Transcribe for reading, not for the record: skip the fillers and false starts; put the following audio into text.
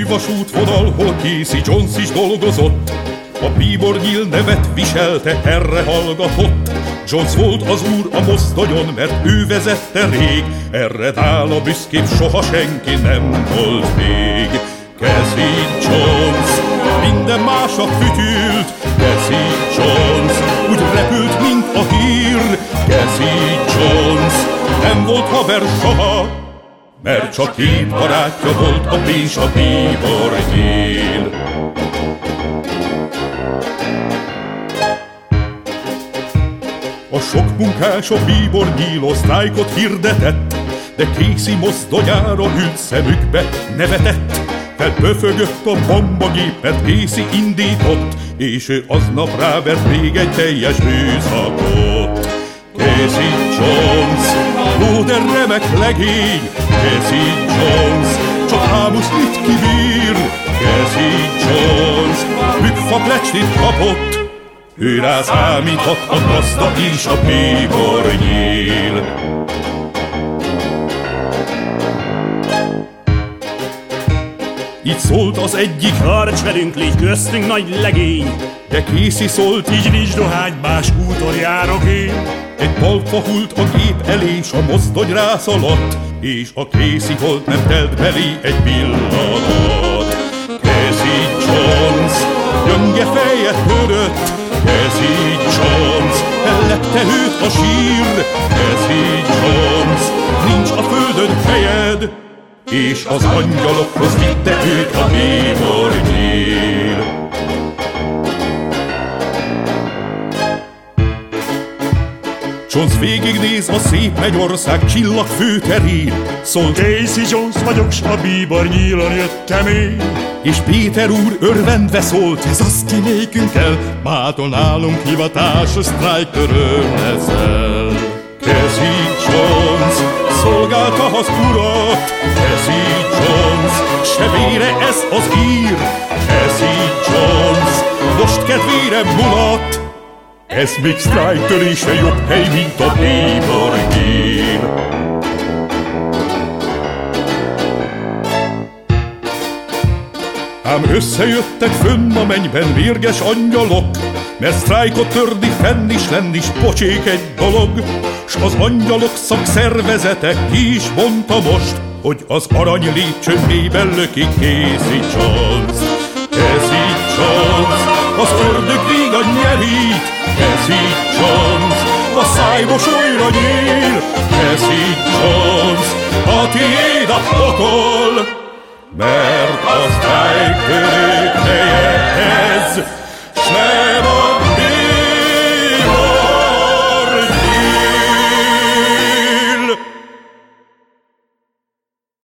vasútvonal, hol Casey Jones is dolgozott. A bíbornyíl nevet viselte, erre hallgatott. Jones volt az úr a mozdonyon, mert ő vezette rég. Erre nála büszkébb soha senki nem volt még. Casey Jones, minden másra fütyült. Casey Jones, úgy repült, mint a hír. Casey Jones, nem volt haver soha, mert csak két barátja volt, a és a bíbornyíl. A sok munkás a bíbornyíló sztrájkot hirdetett, de Casey mozdonyára ült, szemükbe nevetett. Felpöfögött a bombagépet, Casey indított, és ő aznap rávert még egy teljes műszakot. Casey Jones, ó, de remek legény. Casey Jones, csak Hámus mit kibír. Casey Jones, bükfa plecsnit kapott, ő rá számíthat a gazda és a bíbornyíl. Így szólt az egyik: tarts velünk, légy köztünk nagy legény. De Casey szólt: így nincs dohány, más úton járok én. Egy palfa hult a gép elé, s a mozdony rászaladt, és a Casey holt nem telt belé egy pillanat. Casey Jones, gyönge fejet törött. Casey Jones, ellepte őt a sír. Casey Jones, nincs a földön helyed, és az angyalokhoz vitte őt a bíbornyíl. Jones végignéz a szép mennyország csillag főterén. Szólt: Casey Jones vagyok, s a bíbornyílon jöttem én. És Péter úr örvendve szólt: ez az, ki nékünk kell, mától nálunk hivatásos sztrájköröm leszel. Casey Jones szolgálta az urat. Casey Jones, se vére ez az ír. Casey Jones most kedvére mulat, ez még sztrájktörése jobb hely, mint a bíbornyíl. Ám összejöttek fönn a mennyben mérges angyalok, mert sztrájkot törni, fenn is lenni is pocsék egy dolog. S az angyalok szakszervezete ki is mondta most, hogy az arany lépcsőn mélyben löki Casey Jones. Casey Jones, az ördög vígan nyerít. Casey Jones, a szájmosolyra nyíl. Casey Jones, a tiéd a pokol, mert a sztrájkörök helye ez.